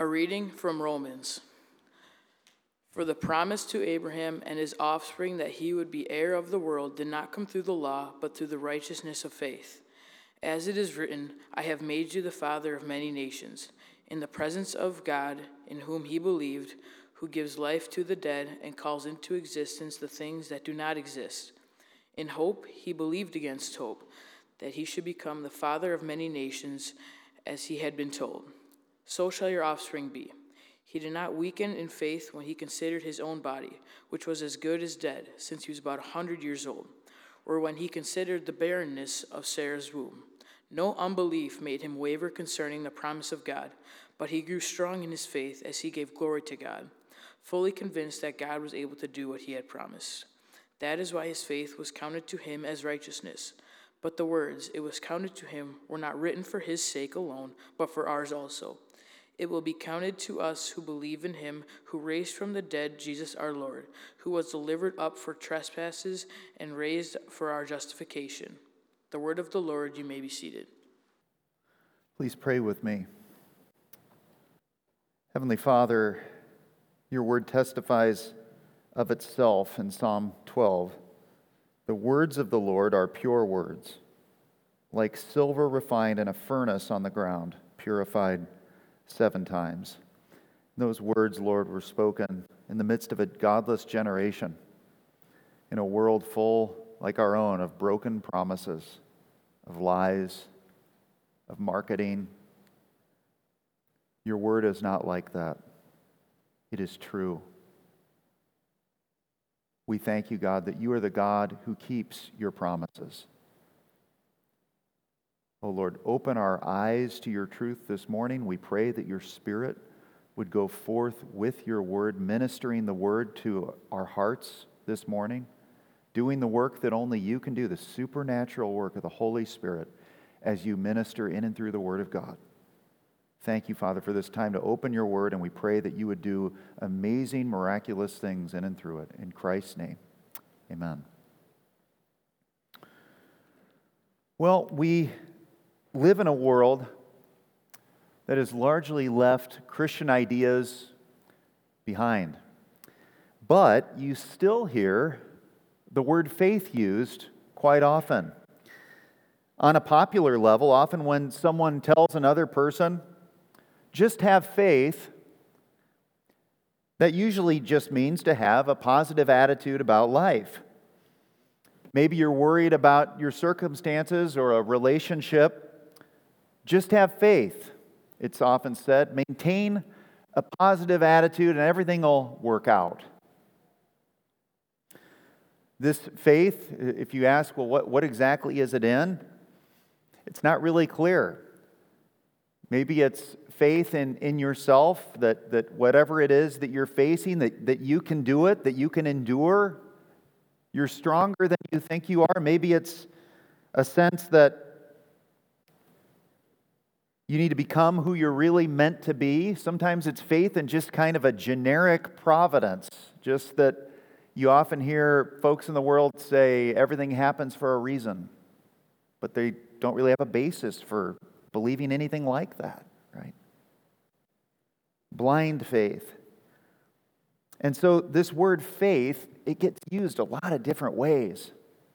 A reading from Romans. For the promise to Abraham and his offspring that he would be heir of the world did not come through the law, but through the righteousness of faith. As it is written, I have made you the father of many nations, in the presence of God, in whom he believed, who gives life to the dead and calls into existence the things that do not exist. In hope he believed against hope, that he should become the father of many nations, as he had been told. So shall your offspring be. He did not weaken in faith when he considered his own body, which was as good as dead, since he was about 100 years old, or when he considered the barrenness of Sarah's womb. No unbelief made him waver concerning the promise of God, but he grew strong in his faith as he gave glory to God, fully convinced that God was able to do what he had promised. That is why his faith was counted to him as righteousness. But the words, "it was counted to him," were not written for his sake alone, but for ours also. It will be counted to us who believe in him who raised from the dead Jesus our Lord, who was delivered up for trespasses and raised for our justification. The word of the Lord. You may be seated. Please pray with me. Heavenly Father, your word testifies of itself in Psalm 12. The words of the Lord are pure words, like silver refined in a furnace on the ground, purified 7 times. Those words, Lord, were spoken in the midst of a godless generation, in a world full, like our own, of broken promises, of lies, of marketing. Your word is not like that. It is true. We thank you, God, that you are the God who keeps your promises. Oh Lord, open our eyes to your truth this morning. We pray that your Spirit would go forth with your word, ministering the word to our hearts this morning, doing the work that only you can do, the supernatural work of the Holy Spirit as you minister in and through the word of God. Thank you, Father, for this time to open your word, and we pray that you would do amazing, miraculous things in and through it. In Christ's name, amen. Well, we live in a world that has largely left Christian ideas behind. But you still hear the word faith used quite often. On a popular level, often when someone tells another person, just have faith, that usually just means to have a positive attitude about life. Maybe you're worried about your circumstances or a relationship. Just have faith, it's often said. Maintain a positive attitude and everything will work out. This faith, if you ask, well, what exactly is it in? It's not really clear. Maybe it's faith in yourself, that whatever it is that you're facing, that you can do it, that you can endure. You're stronger than you think you are. Maybe it's a sense that you need to become who you're really meant to be. Sometimes it's faith in just kind of a generic providence, just that you often hear folks in the world say everything happens for a reason, but they don't really have a basis for believing anything like that, right? Blind faith. And so this word faith, it gets used a lot of different ways.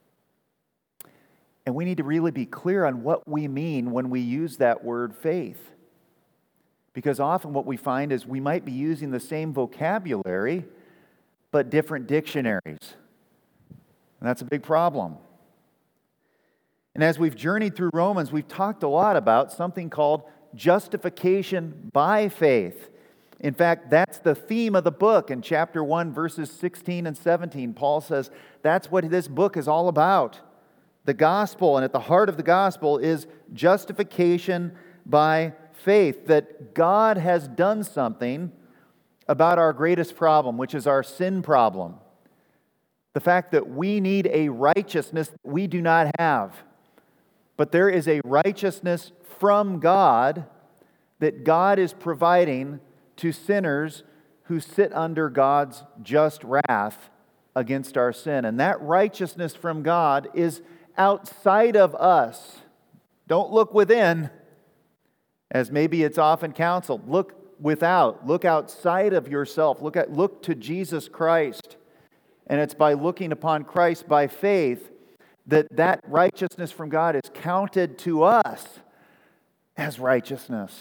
And we need to really be clear on what we mean when we use that word faith. Because often what we find is we might be using the same vocabulary, but different dictionaries. And that's a big problem. And as we've journeyed through Romans, we've talked a lot about something called justification by faith. In fact, that's the theme of the book in chapter 1, verses 16 and 17. Paul says that's what this book is all about. The gospel, and at the heart of the gospel is justification by faith, that God has done something about our greatest problem, which is our sin problem. The fact that we need a righteousness we do not have. But there is a righteousness from God that God is providing to sinners who sit under God's just wrath against our sin. And that righteousness from God is outside of us. Don't look within, as maybe it's often counseled. Look without. Look outside of yourself. Look to Jesus Christ. And it's by looking upon Christ by faith that righteousness from God is counted to us as righteousness.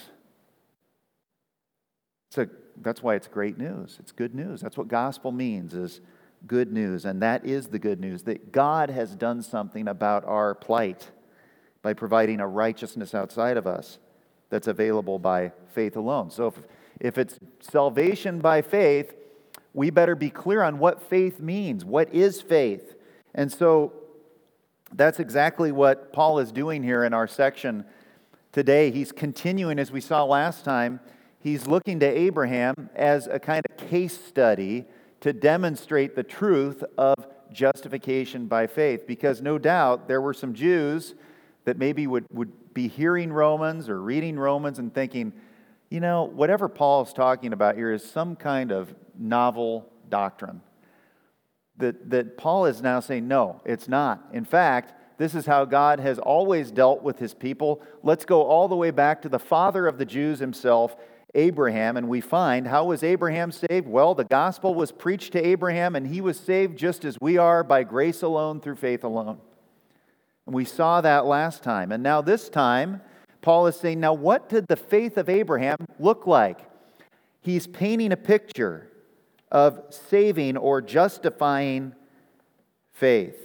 So that's why it's great news. It's good news. That's what gospel means, is good news. And that is the good news, that God has done something about our plight by providing a righteousness outside of us that's available by faith alone. So if it's salvation by faith, we better be clear on what faith means. What is faith? And so that's exactly what Paul is doing here in our section today. He's continuing, as we saw last time, he's looking to Abraham as a kind of case study to demonstrate the truth of justification by faith. Because no doubt there were some Jews that maybe would be hearing Romans or reading Romans and thinking, you know, whatever Paul is talking about here is some kind of novel doctrine. That Paul is now saying, no, it's not. In fact, this is how God has always dealt with his people. Let's go all the way back to the father of the Jews himself, Abraham, and we find, how was Abraham saved? Well, the gospel was preached to Abraham, and he was saved just as we are, by grace alone, through faith alone. And we saw that last time. And now this time, Paul is saying, now what did the faith of Abraham look like? He's painting a picture of saving or justifying faith.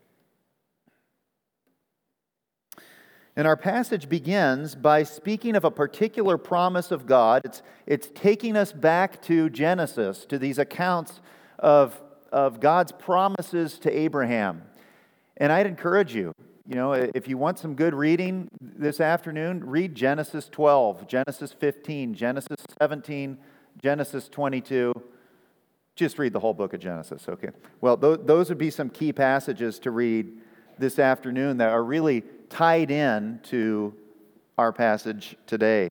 And our passage begins by speaking of a particular promise of God. It's taking us back to Genesis, to these accounts of God's promises to Abraham. And I'd encourage you, if you want some good reading this afternoon, read Genesis 12, Genesis 15, Genesis 17, Genesis 22. Just read the whole book of Genesis, okay? Well, those would be some key passages to read this afternoon that are really tied in to our passage today.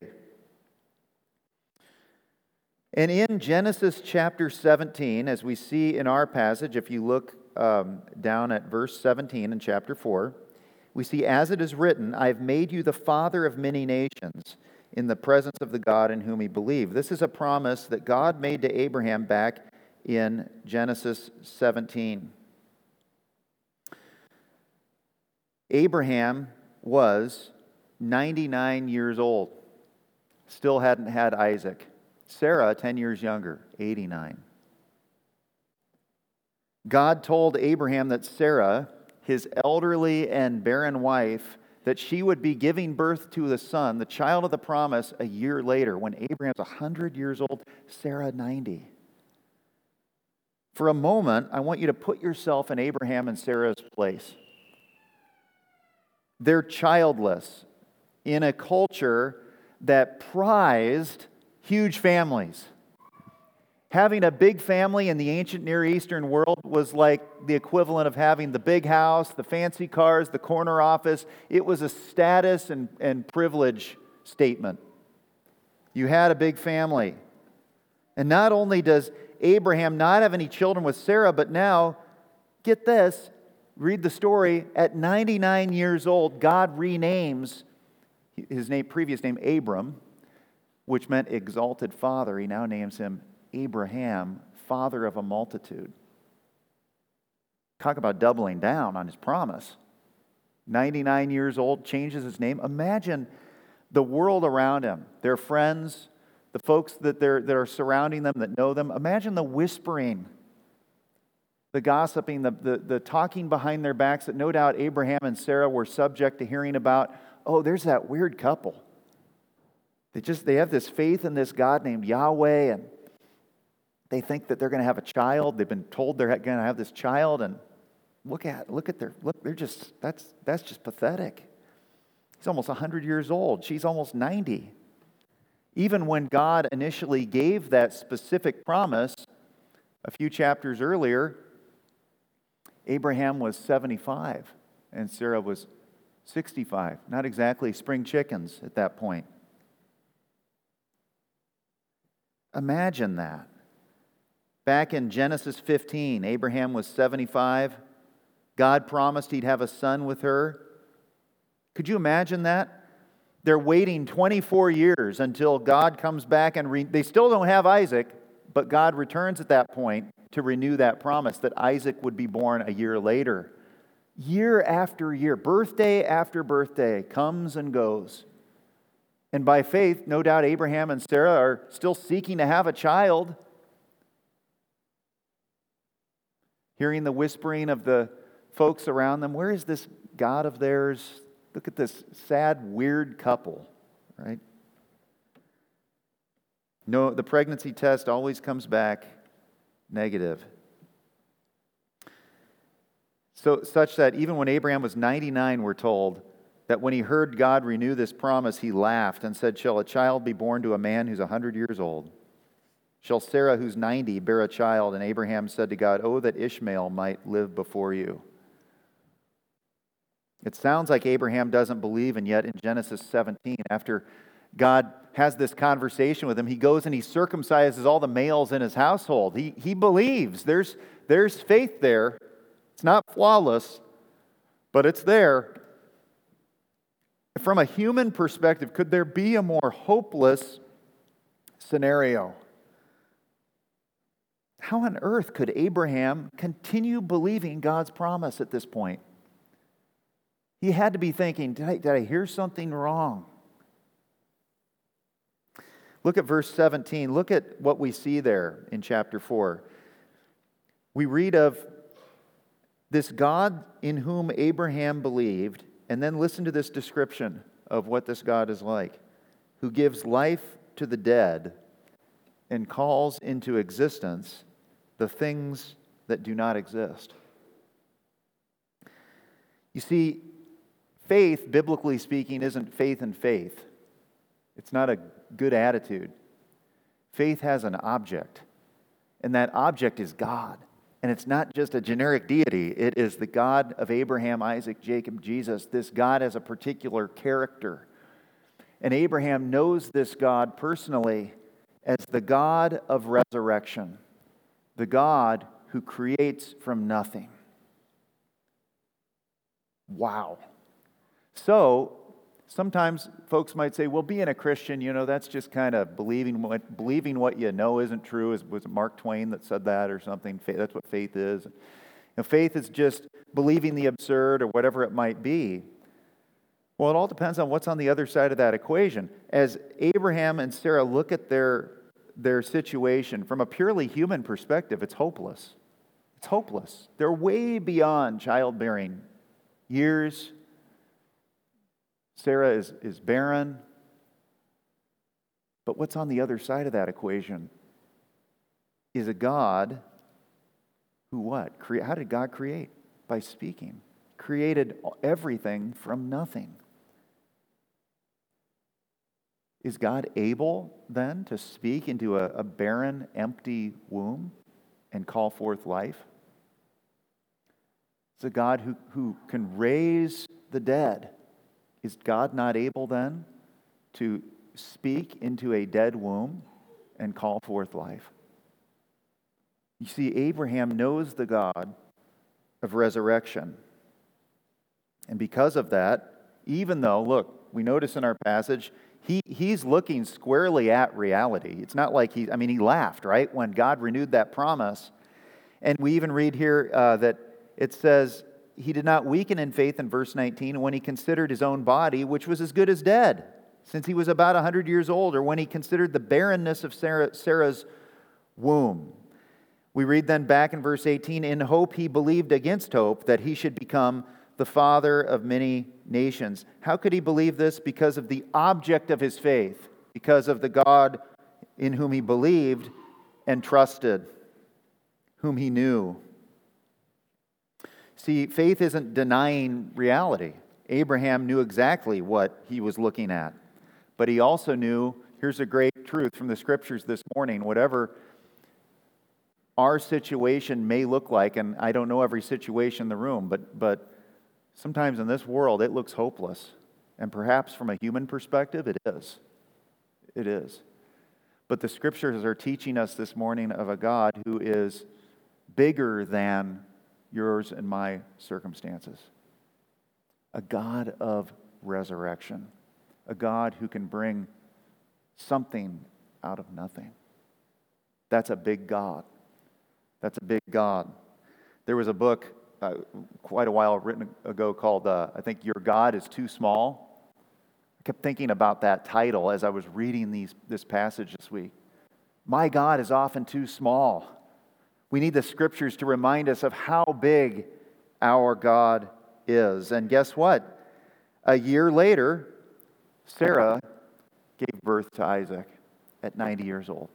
And in Genesis chapter 17, as we see in our passage, if you look down at verse 17 in chapter 4, we see, as it is written, I've made you the father of many nations in the presence of the God in whom he believed. This is a promise that God made to Abraham back in Genesis 17. Abraham was 99 years old, still hadn't had Isaac. Sarah, 10 years younger, 89. God told Abraham that Sarah, his elderly and barren wife, that she would be giving birth to the son, the child of the promise, a year later, when Abraham's 100 years old, Sarah 90. For a moment, I want you to put yourself in Abraham and Sarah's place. They're childless in a culture that prized huge families. Having a big family in the ancient Near Eastern world was like the equivalent of having the big house, the fancy cars, the corner office. It was a status and privilege statement. You had a big family. And not only does Abraham not have any children with Sarah, but now, get this, read the story, at 99 years old, God renames his previous name Abram, which meant exalted father. He now names him Abraham, father of a multitude. Talk about doubling down on his promise. 99 years old, changes his name. Imagine the world around him, their friends, the folks that are surrounding them, that know them. Imagine the whispering, the gossiping, the talking behind their backs that no doubt Abraham and Sarah were subject to hearing about. Oh, there's that weird couple. They have this faith in this God named Yahweh, and they think that they're going to have a child. They've been told they're going to have this child, and they're just, that's just pathetic. He's almost 100 years old. She's almost 90. Even when God initially gave that specific promise a few chapters earlier, Abraham was 75 and Sarah was 65. Not exactly spring chickens at that point. Imagine that. Back in Genesis 15, Abraham was 75. God promised he'd have a son with her. Could you imagine that? they're waiting 24 years until God comes back and they still don't have Isaac, but God returns at that point to renew that promise that Isaac would be born a year later. Year after year, birthday after birthday comes and goes. And by faith, no doubt Abraham and Sarah are still seeking to have a child. Hearing the whispering of the folks around them, where is this God of theirs? Look at this sad, weird couple, right? No, the pregnancy test always comes back negative. So, such that even when Abraham was 99, we're told that when he heard God renew this promise, he laughed and said, "Shall a child be born to a man who's 100 years old? Shall Sarah, who's 90, bear a child?" And Abraham said to God, "Oh, that Ishmael might live before you." It sounds like Abraham doesn't believe, and yet in Genesis 17, after God has this conversation with him, he goes and he circumcises all the males in his household. He believes. There's faith there. It's not flawless, but it's there. From a human perspective, could there be a more hopeless scenario? How on earth could Abraham continue believing God's promise at this point? He had to be thinking, did I hear something wrong? Look at verse 17. Look at what we see there in chapter 4. We read of this God in whom Abraham believed, and then listen to this description of what this God is like, who gives life to the dead and calls into existence the things that do not exist. You see, faith, biblically speaking, isn't faith in faith. It's not a good attitude. Faith has an object, and that object is God. And it's not just a generic deity. It is the God of Abraham, Isaac, Jacob, Jesus. This God has a particular character. And Abraham knows this God personally as the God of resurrection, the God who creates from nothing. Wow. So, sometimes folks might say, well, being a Christian, that's just kind of believing what you know isn't true. Was it Mark Twain that said that or something? That's what faith is. Faith is just believing the absurd or whatever it might be. Well, it all depends on what's on the other side of that equation. As Abraham and Sarah look at their situation from a purely human perspective, it's hopeless. It's hopeless. They're way beyond childbearing years. Sarah is barren. But what's on the other side of that equation is a God who what? How did God create? By speaking. Created everything from nothing. Is God able then to speak into a barren, empty womb and call forth life? It's a God who can raise the dead. Is God not able then to speak into a dead womb and call forth life? You see, Abraham knows the God of resurrection. And because of that, even though, look, we notice in our passage, he's looking squarely at reality. It's not like he laughed, right, when God renewed that promise. And we even read here that it says, he did not weaken in faith in verse 19 when he considered his own body, which was as good as dead, since he was about 100 years old, or when he considered the barrenness of Sarah's womb. We read then back in verse 18, in hope he believed against hope that he should become the father of many nations. How could he believe this? Because of the object of his faith, because of the God in whom he believed and trusted, whom he knew. See, faith isn't denying reality. Abraham knew exactly what he was looking at. But he also knew, here's a great truth from the Scriptures this morning, whatever our situation may look like, and I don't know every situation in the room, but sometimes in this world it looks hopeless. And perhaps from a human perspective, it is. It is. But the Scriptures are teaching us this morning of a God who is bigger than yours and my circumstances. A God of resurrection. a God who can bring something out of nothing. That's a big God. That's a big God. There was a book quite a while written ago called, I think, Your God is Too Small. I kept thinking about that title as I was reading this passage this week. My God is often too small. We need the Scriptures to remind us of how big our God is. And guess what? A year later, Sarah gave birth to Isaac at 90 years old.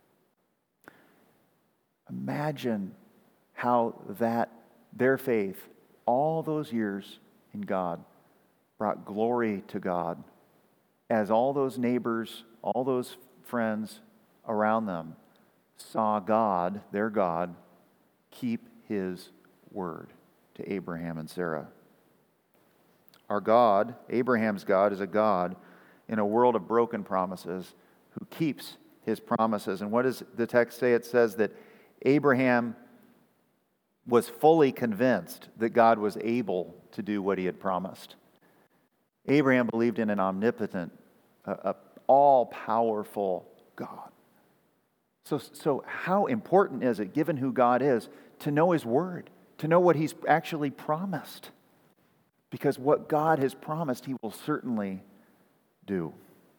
Imagine how their faith, all those years in God, brought glory to God as all those neighbors, all those friends around them saw God, their God, keep His word to Abraham and Sarah. Our God, Abraham's God, is a God in a world of broken promises who keeps His promises. And what does the text say? It says that Abraham was fully convinced that God was able to do what He had promised. Abraham believed in an omnipotent, all-powerful God. So how important is it, given who God is, to know His word, to know what He's actually promised? Because what God has promised, He will certainly do.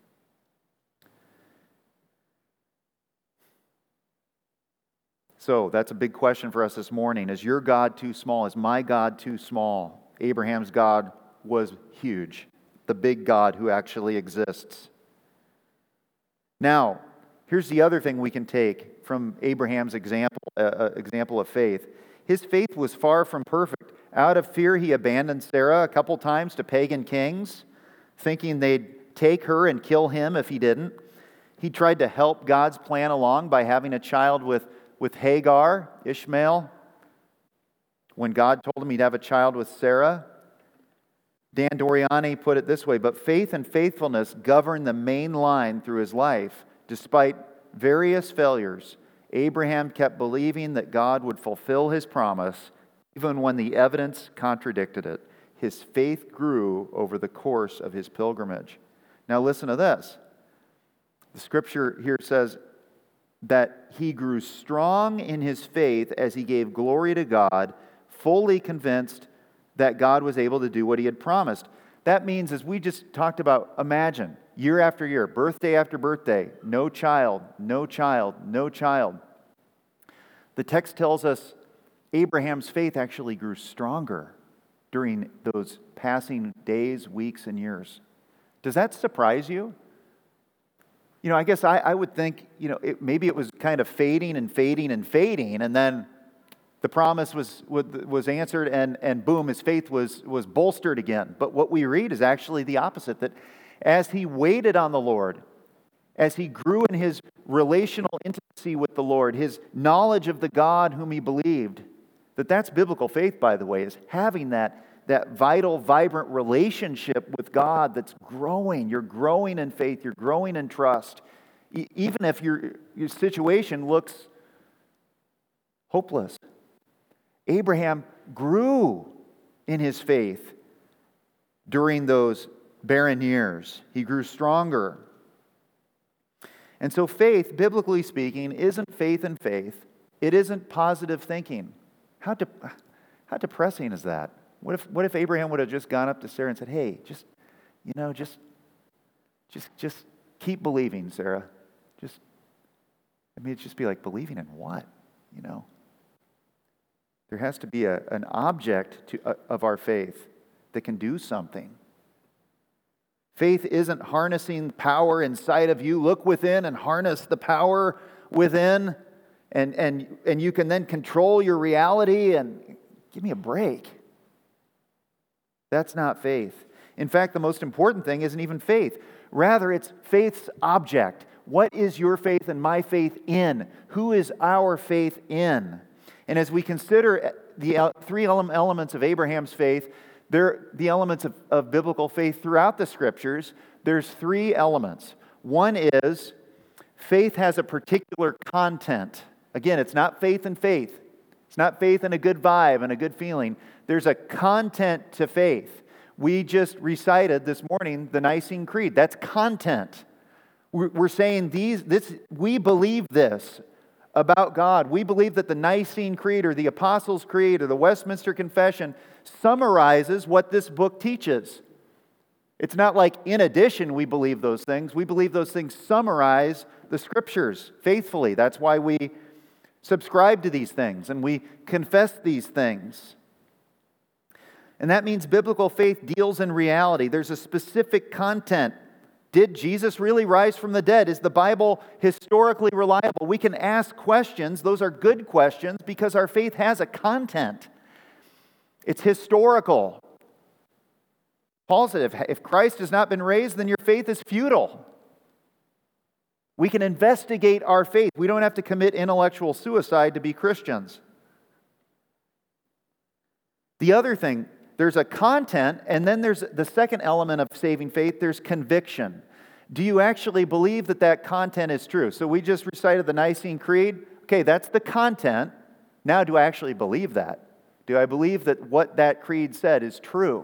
So that's a big question for us this morning. Is your God too small? Is my God too small? Abraham's God was huge, the big God who actually exists. Now, here's the other thing we can take from Abraham's example of faith. His faith was far from perfect. Out of fear, he abandoned Sarah a couple times to pagan kings, thinking they'd take her and kill him if he didn't. He tried to help God's plan along by having a child with Hagar, Ishmael, when God told him he'd have a child with Sarah. Dan Doriani put it this way: but faith and faithfulness govern the main line through his life. Despite various failures, Abraham kept believing that God would fulfill His promise, even when the evidence contradicted it. His faith grew over the course of his pilgrimage. Now listen to this. The Scripture here says that he grew strong in his faith as he gave glory to God, fully convinced that God was able to do what He had promised. That means, as we just talked about, imagine, year after year, birthday after birthday, no child, no child, no child. The text tells us Abraham's faith actually grew stronger during those passing days, weeks, and years. Does that surprise you? I guess I would think, maybe it was kind of fading and fading and fading, and then the promise was answered, and boom, his faith was bolstered again. But what we read is actually the opposite, that as he waited on the Lord, as he grew in his relational intimacy with the Lord, his knowledge of the God whom he believed, that's biblical faith, by the way, is having that vital, vibrant relationship with God that's growing. You're growing in faith. You're growing in trust. Even if your situation looks hopeless. Abraham grew in his faith during those barren years. He grew stronger. And so faith, biblically speaking, isn't faith in faith. It isn't positive thinking. How depressing is that? What if Abraham would have just gone up to Sarah and said, "Hey, just keep believing, Sarah. It'd just be like, believing in what? There has to be an object of our faith that can do something. Faith isn't harnessing power inside of you. Look within and harness the power within, and you can then control your reality. And give me a break. That's not faith. In fact, the most important thing isn't even faith. Rather, it's faith's object. What is your faith and my faith in? Who is our faith in? And as we consider the three elements of Abraham's faith, they're the elements of biblical faith throughout the Scriptures. There's three elements. One is faith has a particular content. Again, it's not faith in faith. It's not faith in a good vibe and a good feeling. There's a content to faith. We just recited this morning the Nicene Creed. That's content. We're saying we believe this about God. We believe that the Nicene Creed or the Apostles' Creed or the Westminster Confession summarizes what this book teaches. It's not like in addition we believe those things. We believe those things summarize the Scriptures faithfully. That's why we subscribe to these things and we confess these things. And that means biblical faith deals in reality. There's a specific content. Did Jesus really rise from the dead? Is the Bible historically reliable? We can ask questions. Those are good questions because our faith has a content. It's historical. Paul said, if Christ has not been raised, then your faith is futile. We can investigate our faith. We don't have to commit intellectual suicide to be Christians. The other thing, there's a content, and then there's the second element of saving faith, there's conviction. Do you actually believe that that content is true? So we just recited the Nicene Creed. Okay, that's the content. Now, do I actually believe that? Do I believe that what that creed said is true?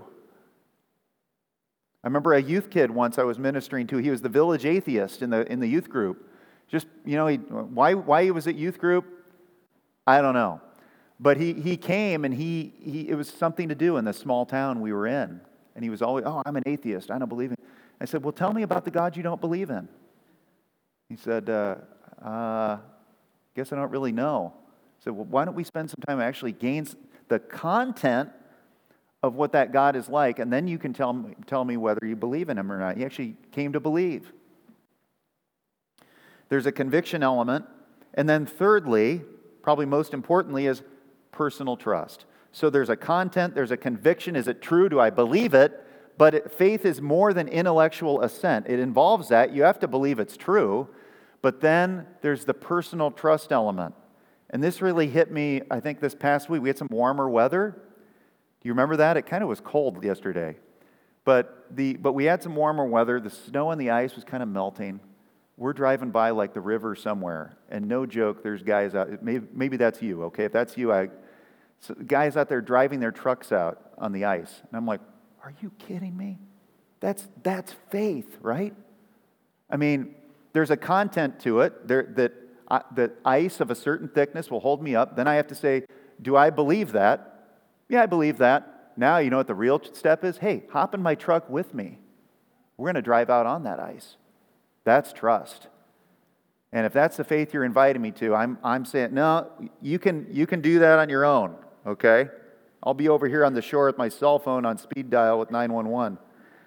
I remember a youth kid once I was ministering to. He was the village atheist in the youth group. Just, why he was at youth group, I don't know. But he came and it was something to do in the small town we were in. And he was always, I'm an atheist. I don't believe in. I said, well, tell me about the God you don't believe in. He said, guess I don't really know. I said, well, why don't we spend some time actually gain the content of what that God is like, and then you can tell me whether you believe in Him or not. He actually came to believe. There's a conviction element. And then thirdly, probably most importantly, is personal trust. So there's a content, there's a conviction. Is it true? Do I believe it? But faith is more than intellectual assent. It involves that. You have to believe it's true. But then there's the personal trust element. And this really hit me, I think, this past week. We had some warmer weather. Do you remember that? It kind of was cold yesterday. But we had some warmer weather. The snow and the ice was kind of melting. We're driving by like the river somewhere. And no joke, there's guys out. Maybe that's you, okay? If that's you, guys out there driving their trucks out on the ice. And I'm like, are you kidding me? That's faith, right? I mean, there's a content to it that ice of a certain thickness will hold me up. Then I have to say, do I believe that? Yeah, I believe that. Now, you know what the real step is? Hey, hop in my truck with me. We're going to drive out on that ice. That's trust. And if that's the faith you're inviting me to, I'm saying, no, you can do that on your own, okay? I'll be over here on the shore with my cell phone on speed dial with 911.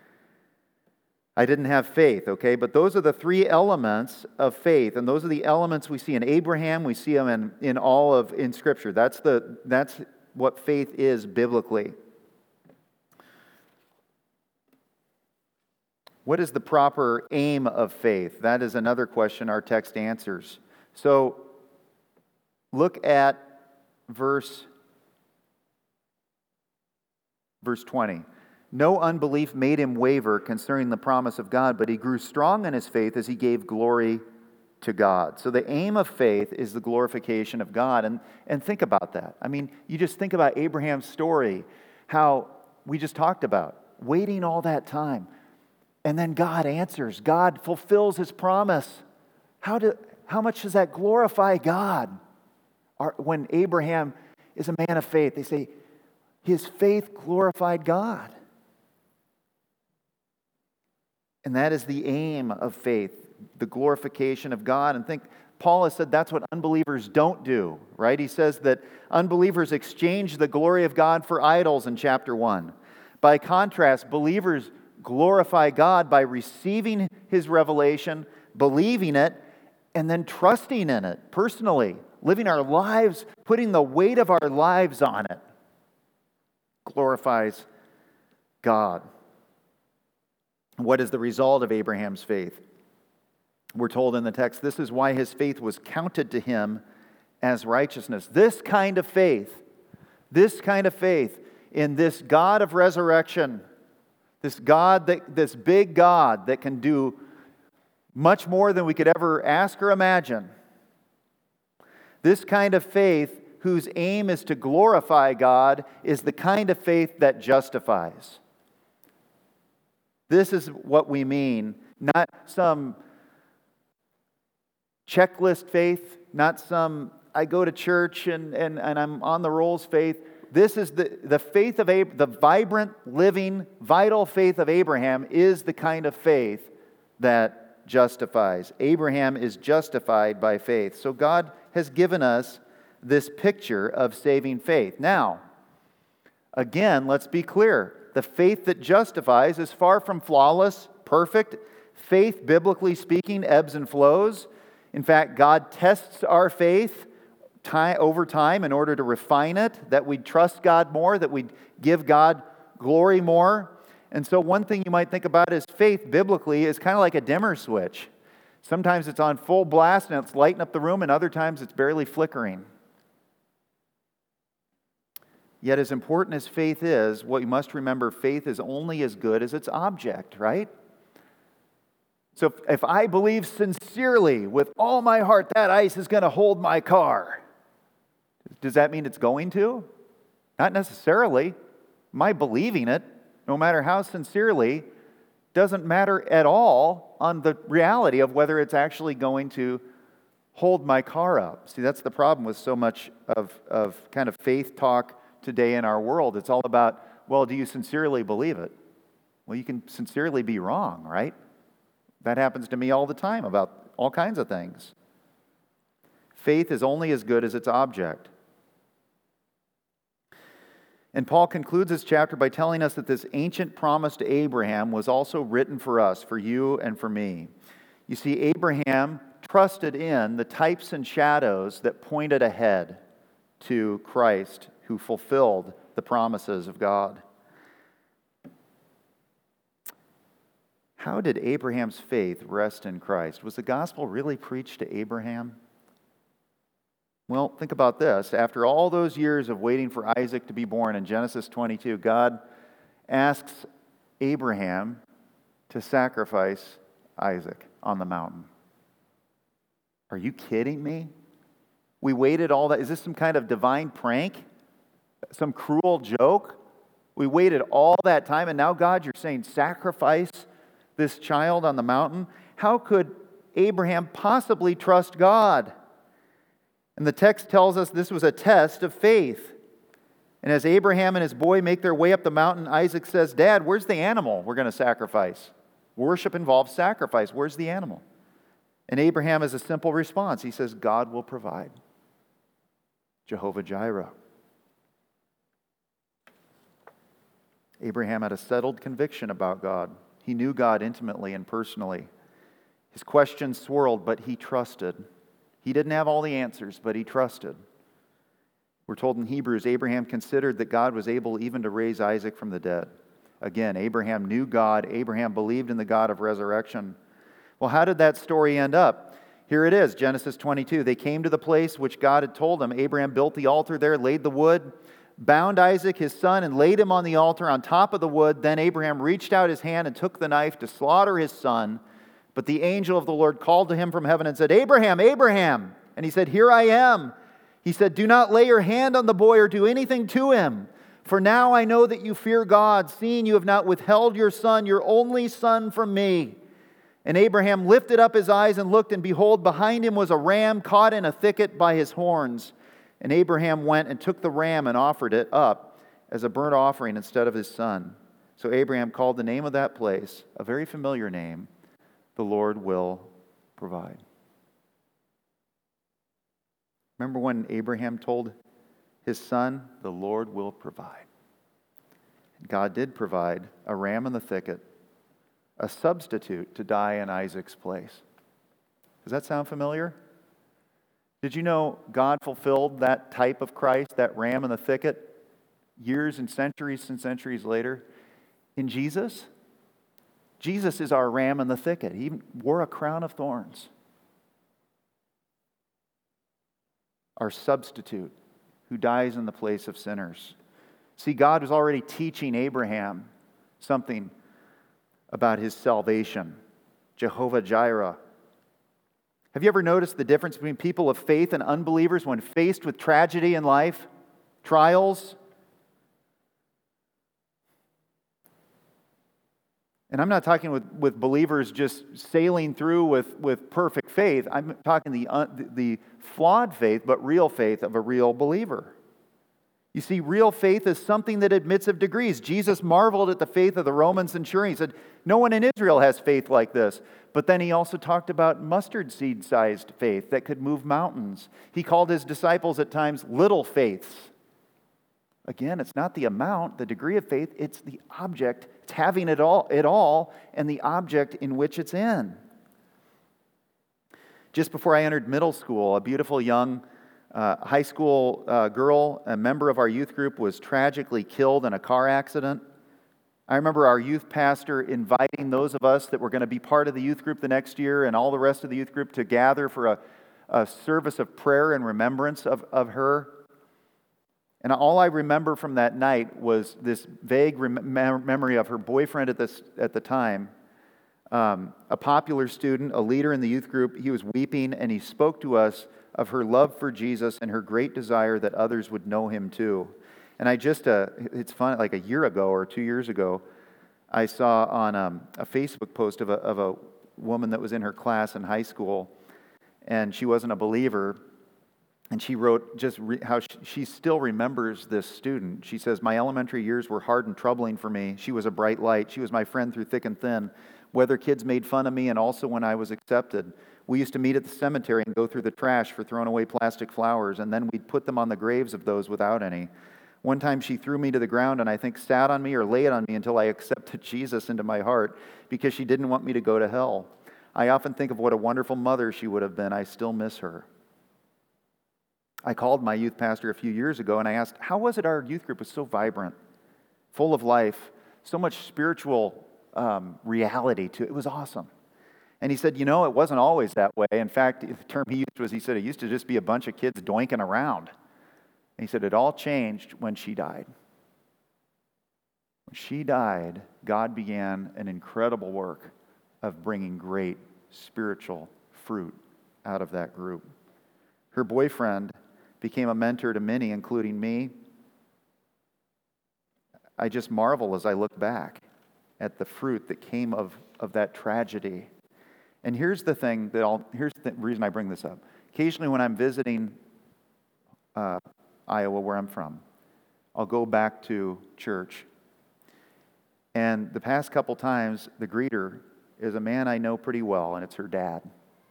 I didn't have faith, okay? But those are the three elements of faith, and those are the elements we see in Abraham. We see them in Scripture. That's what faith is biblically. What is the proper aim of faith? That is another question our text answers. So look at verse 20. No unbelief made him waver concerning the promise of God, but he grew strong in his faith as he gave glory to God. So the aim of faith is the glorification of God. And think about that. I mean, you just think about Abraham's story, how we just talked about, waiting all that time. And then God answers. God fulfills His promise. How much does that glorify God? When Abraham is a man of faith, they say, his faith glorified God. And that is the aim of faith, the glorification of God. And think, Paul has said that's what unbelievers don't do, right? He says that unbelievers exchange the glory of God for idols in chapter 1. By contrast, believers glorify God by receiving His revelation, believing it, and then trusting in it personally, living our lives, putting the weight of our lives on it. Glorifies God. What is the result of Abraham's faith? We're told in the text, this is why his faith was counted to him as righteousness. This kind of faith in this God of resurrection, this big God that can do much more than we could ever ask or imagine. This kind of faith whose aim is to glorify God is the kind of faith that justifies. This is what we mean, not some checklist faith, not some I go to church and I'm on the rolls faith. This is the faith of the vibrant, living, vital faith of Abraham is the kind of faith that justifies. Abraham is justified by faith. So God has given us this picture of saving faith. Now, again, let's be clear. The faith that justifies is far from flawless, perfect. Faith, biblically speaking, ebbs and flows. In fact, God tests our faith over time in order to refine it, that we trust God more, that we give God glory more. And so one thing you might think about is faith biblically is kind of like a dimmer switch. Sometimes it's on full blast and it's lighting up the room, and other times it's barely flickering. Yet as important as faith is, what you must remember, faith is only as good as its object, right? So if I believe sincerely with all my heart that ice is going to hold my car, does that mean it's going to? Not necessarily. My believing it, no matter how sincerely, doesn't matter at all on the reality of whether it's actually going to hold my car up. See, that's the problem with so much of kind of faith talk today in our world. It's all about, well, do you sincerely believe it? Well, you can sincerely be wrong, right? That happens to me all the time about all kinds of things. Faith is only as good as its object. And Paul concludes this chapter by telling us that this ancient promise to Abraham was also written for us, for you and for me. You see, Abraham trusted in the types and shadows that pointed ahead to Christ, who fulfilled the promises of God. How did Abraham's faith rest in Christ? Was the gospel really preached to Abraham? Well, think about this. After all those years of waiting for Isaac to be born in Genesis 22, God asks Abraham to sacrifice Isaac on the mountain. Are you kidding me? We waited all that. Is this some kind of divine prank? Some cruel joke? We waited all that time, and now, God, you're saying sacrifice this child on the mountain? How could Abraham possibly trust God? And the text tells us this was a test of faith. And as Abraham and his boy make their way up the mountain, Isaac says, Dad, where's the animal we're going to sacrifice? Worship involves sacrifice. Where's the animal? And Abraham has a simple response. He says, God will provide. Jehovah Jireh. Abraham had a settled conviction about God. He knew God intimately and personally. His questions swirled, but he trusted. He didn't have all the answers, but he trusted. We're told in Hebrews, Abraham considered that God was able even to raise Isaac from the dead. Again, Abraham knew God. Abraham believed in the God of resurrection. Well, how did that story end up? Here it is, Genesis 22. They came to the place which God had told them. Abraham built the altar there, laid the wood, bound Isaac his son, and laid him on the altar on top of the wood. Then Abraham reached out his hand and took the knife to slaughter his son. But the angel of the Lord called to him from heaven and said, Abraham, Abraham! And he said, Here I am. He said, Do not lay your hand on the boy or do anything to him. For now I know that you fear God, seeing you have not withheld your son, your only son, from me. And Abraham lifted up his eyes and looked, and behold, behind him was a ram caught in a thicket by his horns. And Abraham went and took the ram and offered it up as a burnt offering instead of his son. So Abraham called the name of that place, a very familiar name, the Lord will provide. Remember when Abraham told his son, the Lord will provide. God did provide a ram in the thicket, a substitute to die in Isaac's place. Does that sound familiar? Did you know God fulfilled that type of Christ, that ram in the thicket, years and centuries later in Jesus? Jesus is our ram in the thicket. He wore a crown of thorns. Our substitute who dies in the place of sinners. See, God was already teaching Abraham something about his salvation. Jehovah Jireh. Have you ever noticed the difference between people of faith and unbelievers when faced with tragedy in life, trials? And I'm not talking with believers just sailing through with perfect faith. I'm talking the flawed faith, but real faith of a real believer. You see, real faith is something that admits of degrees. Jesus marveled at the faith of the Roman centurion. He said, no one in Israel has faith like this. But then he also talked about mustard seed-sized faith that could move mountains. He called his disciples at times little faiths. Again, it's not the amount, the degree of faith, it's the object. It's having it all, and the object in which it's in. Just before I entered middle school, a beautiful young high school girl, a member of our youth group, was tragically killed in a car accident. I remember our youth pastor inviting those of us that were going to be part of the youth group the next year and all the rest of the youth group to gather for a service of prayer and remembrance of her. And all I remember from that night was this vague memory of her boyfriend at the time, a popular student, a leader in the youth group. He was weeping, and he spoke to us of her love for Jesus and her great desire that others would know him too. And I just, it's fun, like a year ago or 2 years ago, I saw on a Facebook post of a woman that was in her class in high school, and she wasn't a believer, and she wrote just how she still remembers this student. She says, my elementary years were hard and troubling for me. She was a bright light. She was my friend through thick and thin. Whether kids made fun of me and also when I was accepted. We used to meet at the cemetery and go through the trash for throwing away plastic flowers, and then we'd put them on the graves of those without any. One time she threw me to the ground and I think sat on me or laid on me until I accepted Jesus into my heart because she didn't want me to go to hell. I often think of what a wonderful mother she would have been. I still miss her. I called my youth pastor a few years ago and I asked, how was it our youth group was so vibrant, full of life, so much spiritual reality to it? It was awesome. And he said, it wasn't always that way. In fact, the term he used was, he said, it used to just be a bunch of kids doinking around. And he said, it all changed when she died. When she died, God began an incredible work of bringing great spiritual fruit out of that group. Her boyfriend became a mentor to many, including me. I just marvel as I look back at the fruit that came of that tragedy. And here's the thing here's the reason I bring this up. Occasionally when I'm visiting Iowa, where I'm from, I'll go back to church. And the past couple times, the greeter is a man I know pretty well, and it's her dad.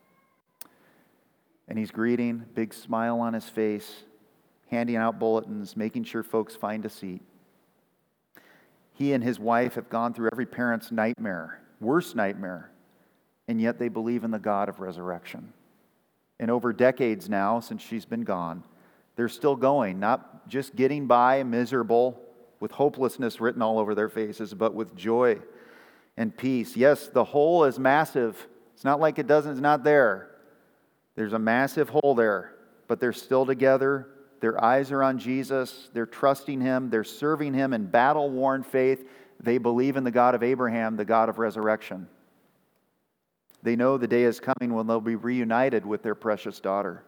And he's greeting, big smile on his face, handing out bulletins, making sure folks find a seat. He and his wife have gone through every parent's nightmare, worst nightmare, and yet they believe in the God of resurrection. And over decades now, since she's been gone, they're still going, not just getting by miserable, with hopelessness written all over their faces, but with joy and peace. Yes, the hole is massive. It's not like it's not there. There's a massive hole there, but they're still together. Their eyes are on Jesus. They're trusting Him. They're serving Him in battle-worn faith. They believe in the God of Abraham, the God of resurrection. They know the day is coming when they'll be reunited with their precious daughter.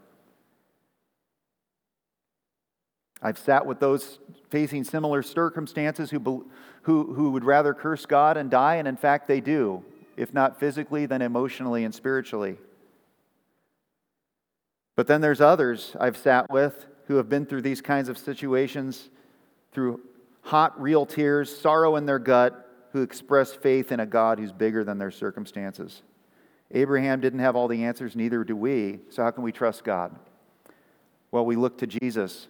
I've sat with those facing similar circumstances who would rather curse God and die, and in fact they do, if not physically, then emotionally and spiritually. But then there's others I've sat with who have been through these kinds of situations, through hot, real tears, sorrow in their gut, who express faith in a God who's bigger than their circumstances. Abraham didn't have all the answers, neither do we, so how can we trust God? Well, we look to Jesus.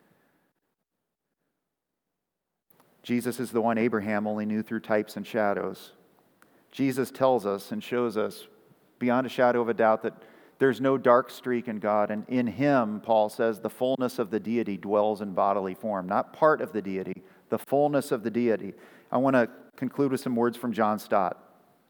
Jesus is the one Abraham only knew through types and shadows. Jesus tells us and shows us beyond a shadow of a doubt that there's no dark streak in God, and in Him, Paul says, the fullness of the deity dwells in bodily form. Not part of the deity, the fullness of the deity. I want to conclude with some words from John Stott.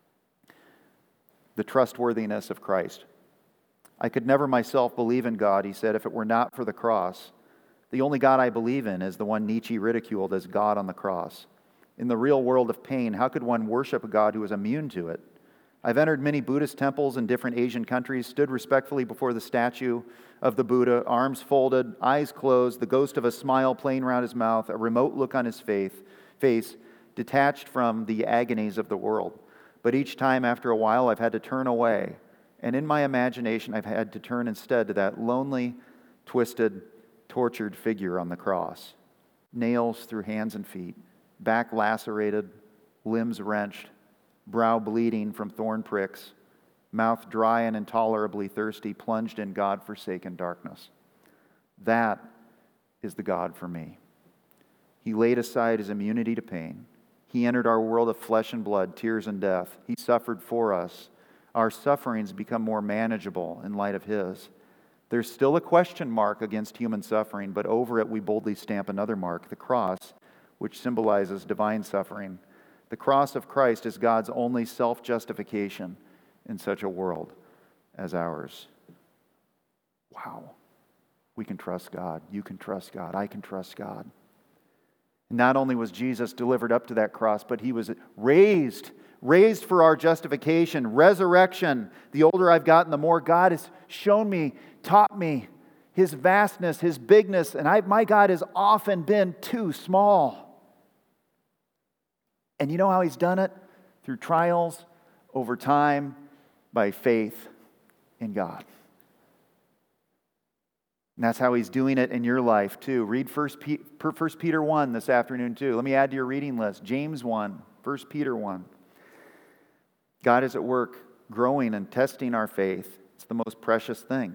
The trustworthiness of Christ. I could never myself believe in God, he said, if it were not for the cross. The only God I believe in is the one Nietzsche ridiculed as God on the cross. In the real world of pain, how could one worship a God who is immune to it? I've entered many Buddhist temples in different Asian countries, stood respectfully before the statue of the Buddha, arms folded, eyes closed, the ghost of a smile playing around his mouth, a remote look on his face, detached from the agonies of the world. But each time, after a while, I've had to turn away. And in my imagination, I've had to turn instead to that lonely, twisted, tortured figure on the cross. Nails through hands and feet, back lacerated, limbs wrenched, brow bleeding from thorn pricks, mouth dry and intolerably thirsty, plunged in God-forsaken darkness. That is the God for me. He laid aside his immunity to pain. He entered our world of flesh and blood, tears and death. He suffered for us. Our sufferings become more manageable in light of his. There's still a question mark against human suffering, but over it we boldly stamp another mark, the cross, which symbolizes divine suffering. The cross of Christ is God's only self-justification in such a world as ours. Wow. We can trust God. You can trust God. I can trust God. Not only was Jesus delivered up to that cross, but he was raised for our justification, resurrection. The older I've gotten, the more God has shown me, taught me his vastness, his bigness, and my God has often been too small. And you know how he's done it? Through trials, over time, by faith in God. And that's how he's doing it in your life too. Read 1 Peter 1 this afternoon too. Let me add to your reading list. James 1, 1 Peter 1. God is at work growing and testing our faith. It's the most precious thing.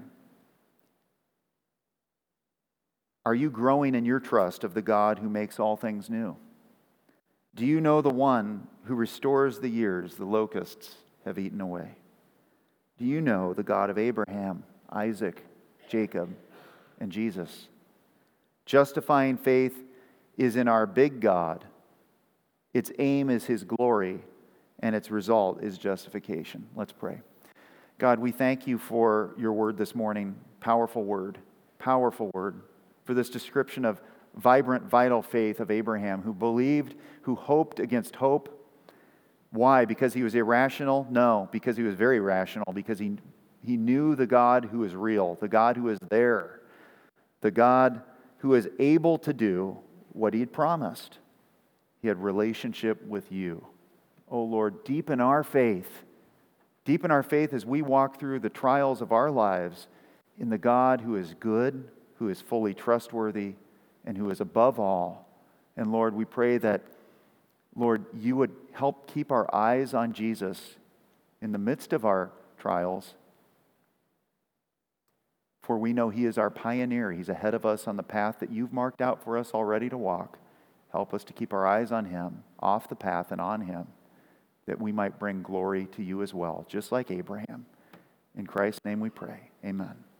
Are you growing in your trust of the God who makes all things new? Do you know the one who restores the years the locusts have eaten away? Do you know the God of Abraham, Isaac, Jacob, and Jesus? Justifying faith is in our big God. Its aim is his glory, and its result is justification. Let's pray. God, we thank you for your word this morning. Powerful word, for this description of vibrant, vital faith of Abraham, who believed, who hoped against hope. Why? Because he was irrational? No, because he was very rational, because he knew the God who is real, the God who is there, the God who is able to do what he had promised. He had relationship with you. Oh Lord, deepen our faith. Deepen our faith as we walk through the trials of our lives in the God who is good, who is fully trustworthy, and who is above all. And Lord, we pray that, Lord, you would help keep our eyes on Jesus in the midst of our trials. For we know he is our pioneer. He's ahead of us on the path that you've marked out for us already to walk. Help us to keep our eyes on him, off the path and on him, that we might bring glory to you as well, just like Abraham. In Christ's name we pray. Amen.